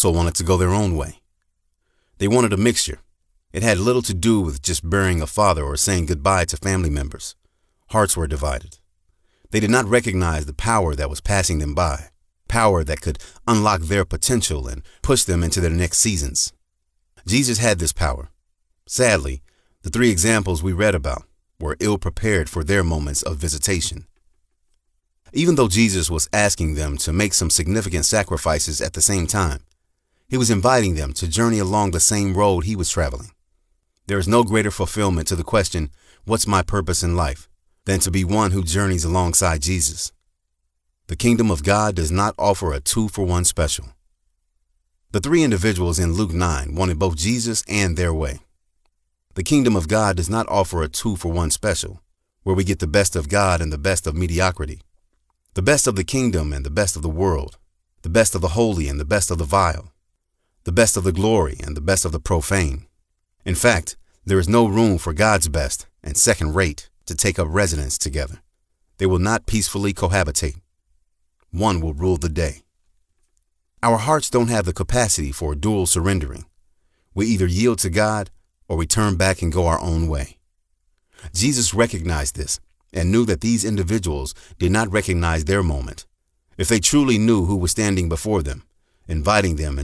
also wanted to go their own way. They wanted a mixture. It had little to do with just burying a father or saying goodbye to family members. Hearts were divided. They did not recognize the power that was passing them by, power that could unlock their potential and push them into their next seasons. Jesus had this power. Sadly, the three examples we read about were ill-prepared for their moments of visitation. Even though Jesus was asking them to make some significant sacrifices at the same time, he was inviting them to journey along the same road he was traveling. There is no greater fulfillment to the question, "What's my purpose in life?" than to be one who journeys alongside Jesus. The kingdom of God does not offer a 2-for-1 special. The three individuals in Luke 9 wanted both Jesus and their way. The kingdom of God does not offer a 2-for-1 special, where we get the best of God and the best of mediocrity, the best of the kingdom and the best of the world, the best of the holy and the best of the vile, the best of the glory and the best of the profane. In fact, there is no room for God's best and second rate to take up residence together. They will not peacefully cohabitate. One will rule the day. Our hearts don't have the capacity for dual surrendering. We either yield to God or we turn back and go our own way. Jesus recognized this and knew that these individuals did not recognize their moment. If they truly knew who was standing before them, inviting them